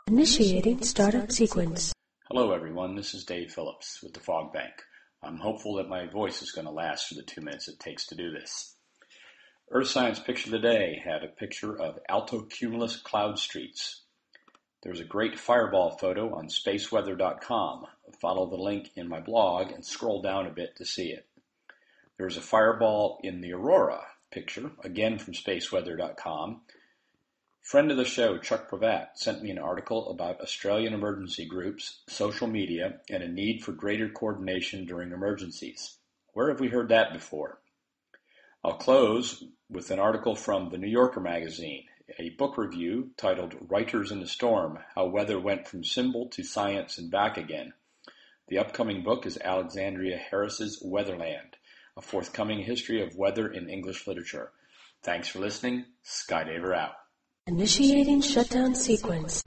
Initiating startup sequence. Hello everyone, this is Dave Phillips with the Fog Bank. I'm hopeful that my voice is going to last for the 2 minutes it takes to do this. Earth Science Picture of the Day had a picture of altocumulus cloud streets. There's a great fireball photo on spaceweather.com. Follow the link in my blog and scroll down a bit to see it. There's a fireball in the aurora picture, again from spaceweather.com. Friend of the show, Chuck Pravat, sent me an article about Australian emergency groups, social media, and a need for greater coordination during emergencies. Where have we heard that before? I'll close with an article from The New Yorker magazine, a book review titled Writers in the Storm, How Weather Went from Symbol to Science and Back Again. The upcoming book is Alexandria Harris's Weatherland, a forthcoming history of weather in English literature. Thanks for listening. Skydiver out. Initiating shutdown sequence.